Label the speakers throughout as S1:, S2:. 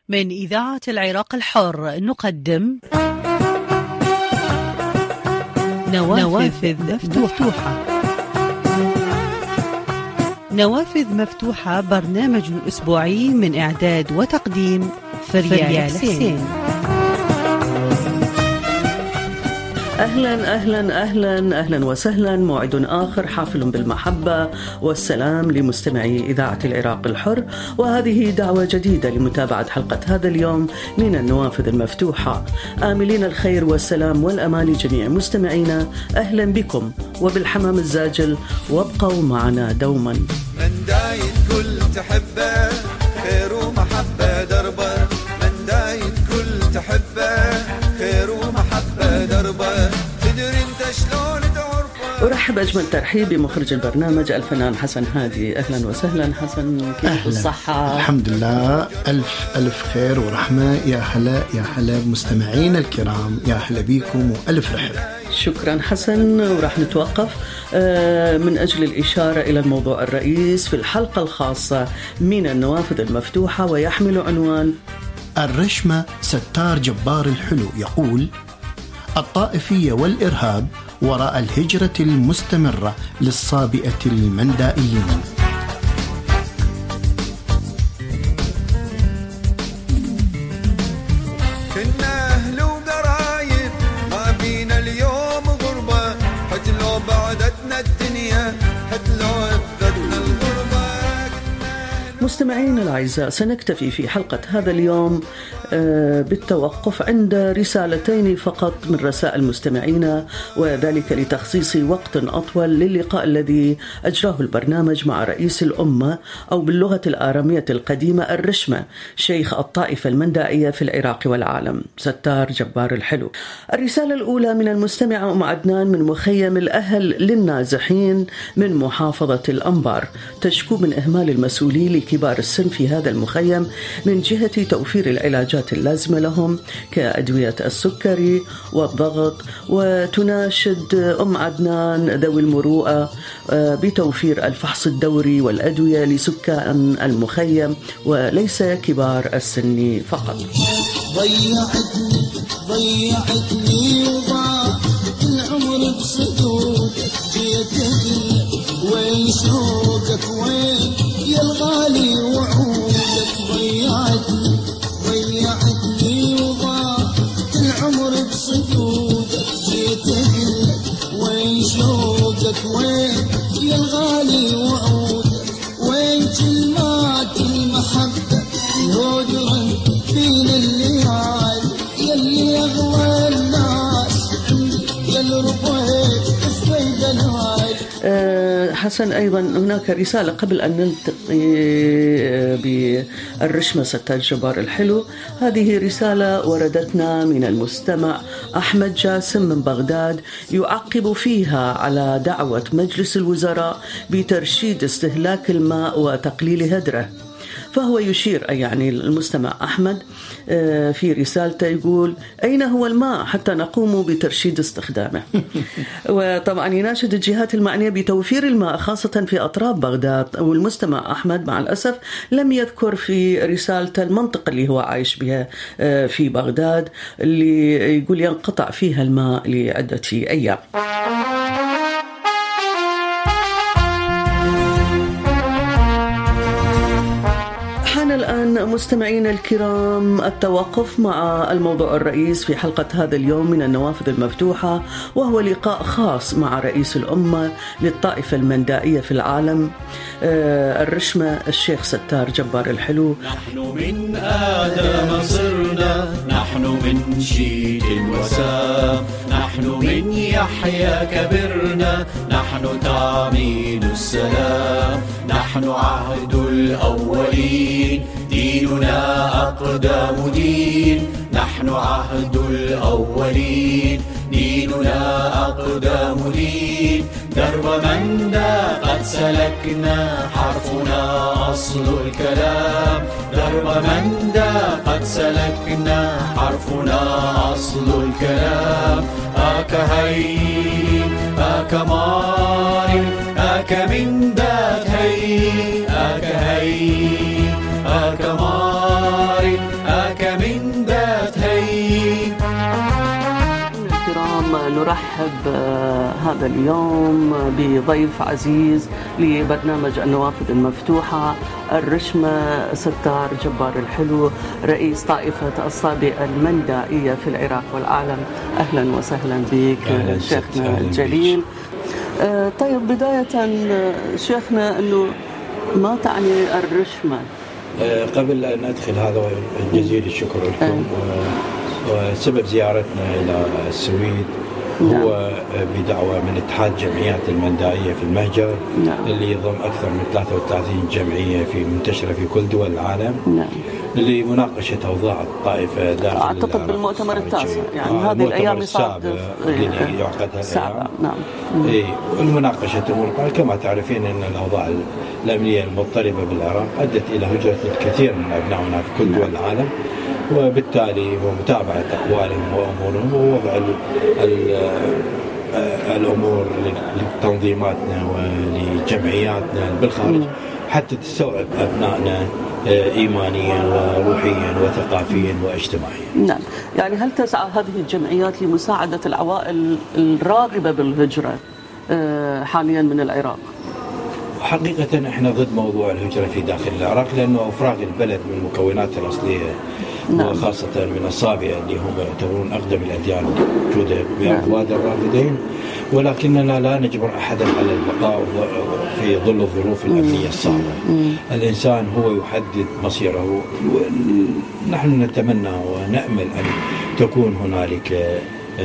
S1: من إذاعة العراق الحر نقدم نوافذ مفتوحة. نوافذ مفتوحة برنامج أسبوعي من إعداد وتقديم فريال حسين. أهلا أهلا أهلا أهلا وسهلا. موعد آخر حافل بالمحبة والسلام لمستمعي إذاعة العراق الحر، وهذه دعوة جديدة لمتابعة حلقة هذا اليوم من النوافذ المفتوحة، آملين الخير والسلام والأمان لجميع مستمعينا. أهلا بكم وبالحمام الزاجل، وابقوا معنا دوما.
S2: من دايد كل تحبه خير ومحبة دربه، من دايد كل تحبه خير ومحبة دربه، تدري انت شلون تعرفه.
S1: أرحب أجمل ترحيب بمخرج البرنامج الفنان حسن هادي. أهلا وسهلا حسن، كيف الصحة؟
S3: الحمد لله، ألف خير ورحمة. يا هلا بمستمعين الكرام، يا هلا بيكم وألف رحب.
S1: شكرا حسن. وراح نتوقف من أجل الإشارة إلى الموضوع الرئيس في الحلقة الخاصة من النوافذ المفتوحة، ويحمل عنوان
S3: الرشمة. ستار جبار الحلو يقول: الطائفية والإرهاب وراء الهجرة المستمرة للصابئة المندائيين.
S2: كنا أهل وقرايب، ما بينا اليوم غربة، حتى لو بعدتنا الدنيا، حتى لو أبدتنا الغربة.
S1: مستمعين الأعزاء، سنكتفي في حلقة هذا اليوم بالتوقف عند رسالتين فقط من رسائل مستمعينا، وذلك لتخصيص وقت أطول للقاء الذي أجراه البرنامج مع رئيس الأمة، أو باللغة الآرامية القديمة الرشمة، شيخ الطائفة المندائية في العراق والعالم، ستار جبار الحلو. الرسالة الأولى من المستمعة أم عدنان من مخيم الأهل للنازحين من محافظة الأنبار، تشكو من إهمال المسؤولين لكبار السن في هذا المخيم من جهة توفير العلاجات اللازمة لهم كأدوية السكري والضغط، وتناشد أم عدنان ذوي المروءة بتوفير الفحص الدوري والأدوية لسكان المخيم وليس كبار السن فقط.
S4: ضيعتني وضاع العمر بصدود، جيتك وين شوقك وين يا الغالي وعودك. ضيعتني وضاع العمر بصدودك، جيتك وين شوقك وين يا الغالي وعودك. وين كلمات المحبة يهجرن بين الليالي، يلي أغوى الناس يلي ربيت في دلالي.
S1: حسن، أيضا هناك رسالة قبل أن نلتقي بالرشمة ستار جبار الحلو. هذه رسالة وردتنا من المستمع أحمد جاسم من بغداد، يعقب فيها على دعوة مجلس الوزراء بترشيد استهلاك الماء وتقليل هدره. فهو يشير، يعني المستمع أحمد في رسالته يقول: أين هو الماء حتى نقوم بترشيد استخدامه؟ وطبعا يناشد الجهات المعنية بتوفير الماء خاصة في أطراف بغداد. والمستمع أحمد مع الأسف لم يذكر في رسالته المنطقة اللي هو عايش بها في بغداد، اللي يقول ينقطع فيها الماء لعدة أيام. الآن مستمعين الكرام التوقف مع الموضوع الرئيس في حلقة هذا اليوم من النوافذ المفتوحة، وهو لقاء خاص مع رئيس الأمة للطائفة المندائية في العالم، الرشمة الشيخ ستار جبار الحلو.
S5: نحن من آدم صرنا، نحن من شيد وسام، نحن من يحيى كبرنا، نحن تعميد السلام، نحن عهد الأولين، ديننا أقدم دين، نحن عهد الأولين، ديننا أقدم دين. درب من دا قد سلكنا، حرفنا أصل الكلام، درب من دا قد سلكنا، حرفنا أصل الكلام. آك هي آك ماري آك من دات هي آك هي آك ماري
S1: أرحب هذا اليوم بضيف عزيز لبرنامج النوافذ المفتوحة، الرشمة ستار جبار الحلو، رئيس طائفة الصابئة المندائية في العراق والعالم. أهلا وسهلا بك شيخنا الجليل. طيب بداية شيخنا، أنه ما تعني الرشمة؟
S6: قبل أن أدخل هذا جزيل الشكر لكم، وسبب زيارتنا إلى السويد هو بدعوة من اتحاد جمعيات المندائية في المهجر، اللي يضم أكثر من 33 جمعية منتشرة في كل دول العالم، لمناقشة أوضاع الطائفة داخل
S1: أعتقد بالمؤتمر التاسع، يعني هذه الأيام
S6: السابع اللي يعقد
S1: السابع. نعم.
S6: المناقشة أمور كما تعرفين أن الأوضاع الأمنية المضطربة بالعراق أدت إلى هجرة الكثير من أبنائنا في كل دول العالم، وبالتالي ومتابعة أقوالهم وأمورهم ووضع الأمور لتنظيماتنا ولجمعياتنا بالخارج حتى تستوعب أبنائنا إيمانيا وروحيا وثقافيا واجتماعيا.
S1: نعم، يعني هل تسعى هذه الجمعيات لمساعدة العوائل الراغبة بالهجرة حاليا من العراق؟
S6: حقيقة احنا ضد موضوع الهجرة في داخل العراق، لأنه إفراغ البلد من مكوناتها الأصلية، وخاصة من الصابئة اللي هم يعتبرون أقدم الأديان موجودة بأقواد الرافدين، ولكننا لا نجبر أحدا على البقاء في ظل الظروف الأمنية الصعبة. الإنسان هو يحدد مصيره، ونحن نتمنى ونأمل أن تكون هنالك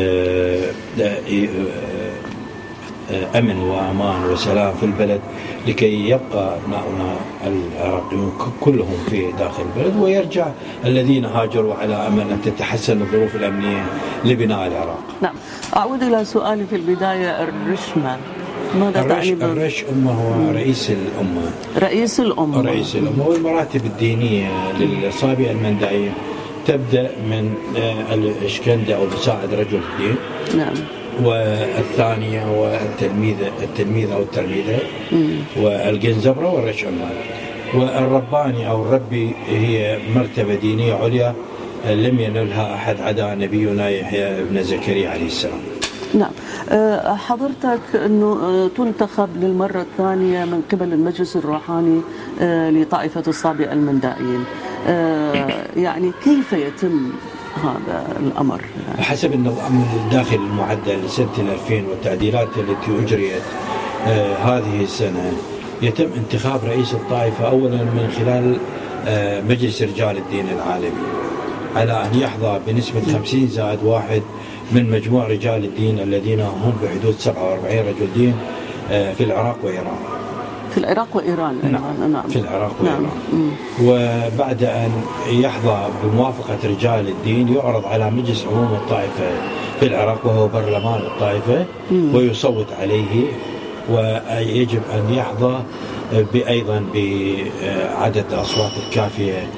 S6: أمن وأمان وسلام في البلد، لكي يبقى أبناؤنا العراقيون كلهم في داخل البلد، ويرجع الذين هاجروا على أمل أن تتحسن الظروف الأمنية لبناء العراق.
S1: نعم، أعود إلى سؤالي في البداية، الرشمة ماذا تعني؟
S6: الرشمة هو رئيس الأمة.
S1: رئيس الأمة.
S6: رئيس الأمة، والمراتب الدينية للصابئة المندائية تبدأ من الإشكندة أو مساعد رجل الدين.
S1: نعم.
S6: والثانية والتلميذ أو التلميذة، والجنزبرة والرشمة. والرباني أو الربي هي مرتبة دينية عليا لم ينلها أحد عدا نبينا يحيى بن زكريا عليه السلام.
S1: نعم، حضرتك أنه تنتخب للمرة الثانية من قبل المجلس الروحاني لطائفة الصابئة المندائيين، يعني كيف يتم هذا الأمر؟
S6: حسب النظام الداخل المعدل لسنة 2000 والتعديلات التي أجريت هذه السنة، يتم انتخاب رئيس الطائفة أولا من خلال مجلس رجال الدين العالمي، على أن يحظى بنسبة 50+1 من مجموع رجال الدين الذين هم بحدود 47 رجل دين في العراق وإيران.
S1: في العراق وإيران.
S6: نعم. في العراق وإيران. وبعد أن يحظى بموافقة رجال الدين يعرض على مجلس عموم الطائفة في العراق، وهو برلمان الطائفة، ويصوت عليه، ويجب أن يحظى أيضا بعدد الأصوات الكافية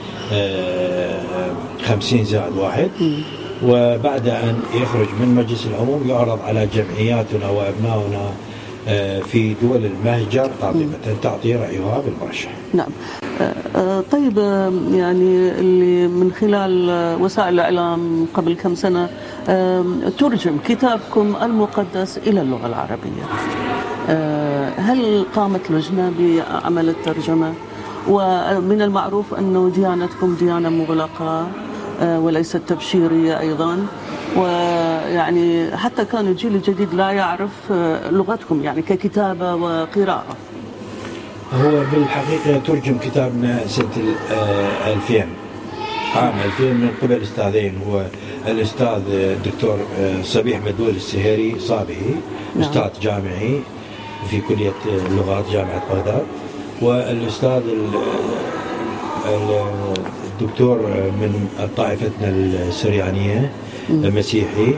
S6: 50+1. وبعد أن يخرج من مجلس العموم يعرض على جمعياتنا وأبنائنا في دول المهجر قاطبة تعطي رأيها بالمرشح.
S1: نعم. طيب، يعني اللي من خلال وسائل الإعلام قبل كم سنة ترجم كتابكم المقدس إلى اللغة العربية، هل قامت لجنة بعمل الترجمة؟ ومن المعروف أنه ديانتكم ديانة مغلقة وليست تبشيرية أيضا، ويعني حتى كان الجيل الجديد لا يعرف لغتكم يعني ككتابة وقراءة.
S6: هو بالحقيقة ترجم كتابنا سنة 2000 عام 2000 من قبل أستاذين، هو الأستاذ الدكتور صبيح مدول السهيري صابئي، أستاذ جامعي في كلية اللغات جامعة بغداد، والأستاذ الدكتور من طائفتنا السريانية مسيحي،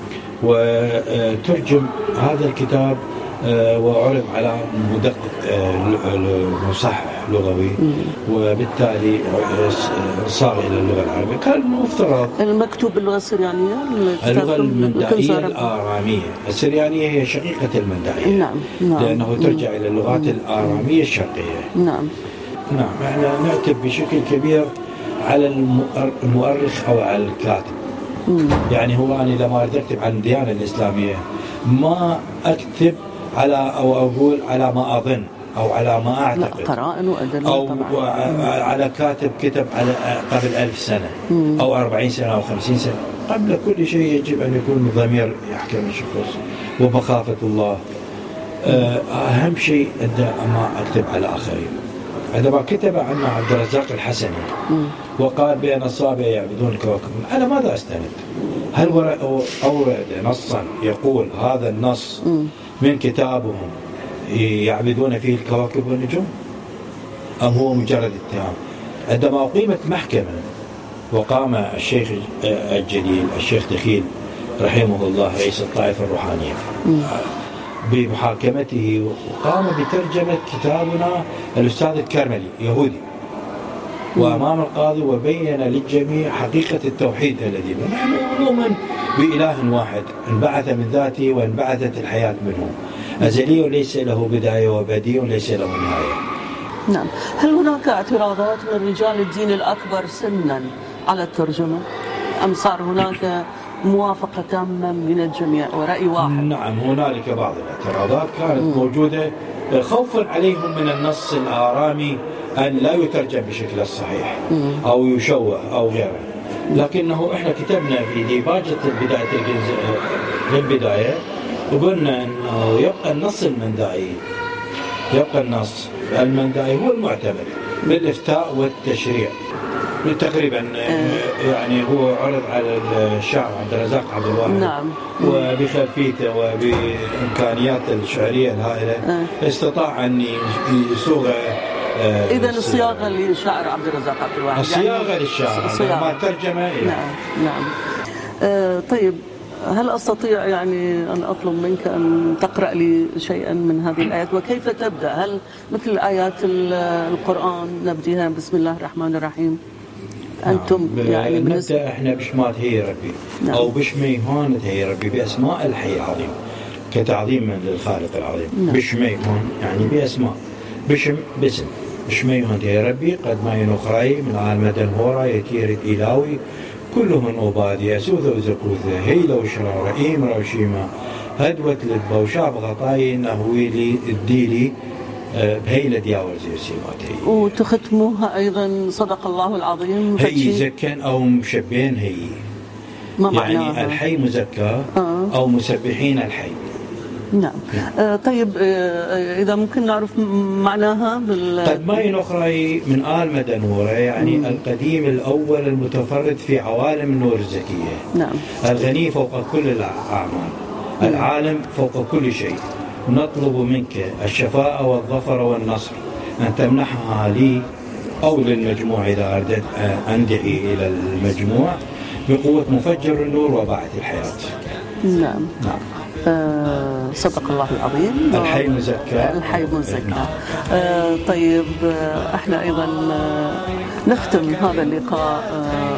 S6: وترجم هذا الكتاب وعرض على مدقق مصحح لغوي، وبالتالي صار إلى اللغة العربية. كان مفترض
S1: المكتوب باللغة السريانية،
S6: اللغة المندائية الآرامية. السريانية هي شقيقة المندائية.
S1: نعم.
S6: لأنه ترجع إلى اللغات الآرامية الشرقية.
S1: نعم.
S6: احنا نعتب بشكل كبير على المؤرخ أو على الكاتب، يعني هو أنا لما أريد أكتب عن الديانة الإسلامية ما أكتب على أو أقول على ما أظن أو على ما أعتقد،
S1: قرائن وأدلة
S6: أو
S1: طبعا.
S6: على كاتب كتب على قبل 1000 سنة أو 40 سنة أو 50 سنة. قبل كل شيء يجب أن يكون الضمير يحكم الشخص ومخافة الله. أهم شيء ما أكتب على آخرين. عندما كتب عنه عبد الرزاق الحسني وقال بأن الصابئة يعبدون الكواكب، على ماذا أستند؟ هل أورد نصا يقول هذا النص من كتابهم يعبدون فيه الكواكب والنجوم، أم هو مجرد اتهام؟ عندما أقيمت محكمة وقام الشيخ الجليل الشيخ دخيل رحمه الله رئيس الطائفة الروحانية بمحاكمته، وقام بترجمة كتابنا الأستاذ الكرملي يهودي وأمام القاضي، وبين للجميع حقيقة التوحيد الذي نحن نؤمن بإله واحد انبعث من ذاته وانبعثت الحياة منه، أزلي ليس له بداية وبديع ليس له نهاية.
S1: نعم. هل هناك اعتراضات من رجال الدين الأكبر سنا على الترجمة، أم صار هناك موافقة تامة من الجميع ورأي واحد؟
S6: نعم، هنالك بعض الاعتراضات كانت موجودة خوفا عليهم من النص الآرامي أن لا يترجم بشكل الصحيح أو يشوه أو غيره، لكنه إحنا كتبنا في ديباجة البداية وقلنا أنه يبقى النص المندائي، يبقى النص المندائي هو المعتمد بالإفتاء والتشريع تقريبا. يعني هو عرض على الشاعر عبد الرزاق عبد الواحد.
S1: نعم.
S6: وبخلفيته وبإمكانيات الشعرية الهائلة استطاع أن يصوغ.
S1: إذا الصياغة للشاعر عبد الرزاق عبد الواحد،
S6: الصياغة يعني للشاعر ما ترجمة.
S1: نعم. طيب، هل أستطيع يعني أن أطلب منك أن تقرأ لي شيئا من هذه الآيات؟ وكيف تبدأ؟ هل مثل آيات القرآن نبديها بسم الله الرحمن الرحيم؟ أنتم يعني
S6: نبدأ إحنا بشمات هي ربي. نعم. أو بشمي هون هي ربي بأسماء الحي العظيم كتعظيم للخالق العظيم. نعم. بشمي هون يعني بأسماء، باسم بشمي هون هي ربي قد ما ينخري من عالمدن هورا يتيرد إلاوي كلهم أوبادية سوذة وزكوذة هيلة وشرارة إيمرة وشيمة هدوة للبوشاب غطاي نهويلي الديلي بهيلة دياور زي سيماتي.
S1: وتختموها أيضا صدق الله العظيم.
S6: هي زكين أو مشبين هي
S1: ما
S6: يعني
S1: معناها؟
S6: الحي مزكى أو مسبحين الحي.
S1: نعم. طيب، إذا ممكن نعرف معناها
S6: قد ما ينخري من آل مدنورة يعني القديم الأول المتفرد في عوالم النور الزكية.
S1: نعم.
S6: الغني فوق كل الأعمال، العالم فوق كل شيء. نطلب منك الشفاء والظفر والنصر أن تمنحها لي أو للمجموع إذا أردت أندعي إلى المجموع بقوة مفجر النور وباعث الحياة.
S1: نعم. صدق الله العظيم.
S6: الحي مزكى.
S1: الحي مزكى. طيب، احنا ايضا نختم هذا اللقاء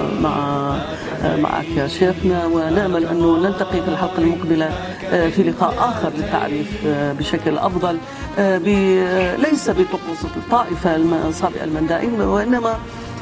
S1: معك يا شيخنا، ونأمل انه نلتقي في الحلقة المقبلة في لقاء اخر للتعريف بشكل افضل ليس بطقوس الطائفة الصابئة المندائين، وانما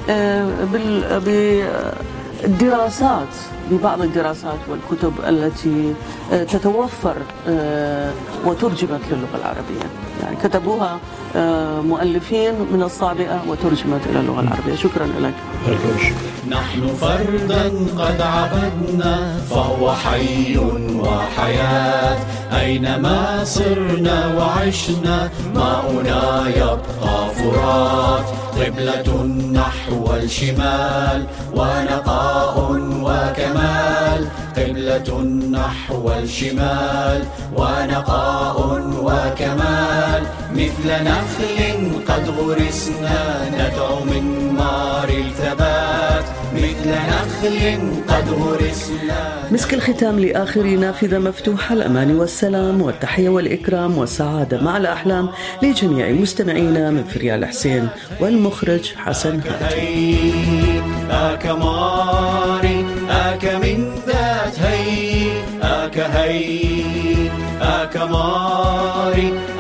S1: بالدراسات، ببعض الدراسات والكتب التي تتوفر وترجمت للغة العربية، يعني كتبوها مؤلفين من الصابئة وترجمت إلى اللغة العربية. شكرا لك.
S5: نحن فردا قد عبدنا فهو حي وحياة، أينما صرنا وعشنا ماؤنا يبقى فرات، قبلة نحو الشمال ونقاء وكمال، قبلة نحو الشمال ونقاء وكمال، مثل نخل قد غرسنا ندعو من مار الثبات، مثل نخل قد غرسنا.
S1: مسك الختام لآخر نافذة مفتوحة، الأمان والسلام والتحية والإكرام والسعادة مع الأحلام لجميع مستمعينا من فريال حسين والمخرج حسن هادي.
S5: آك ماري آك من ذات هي آك هي آك ماري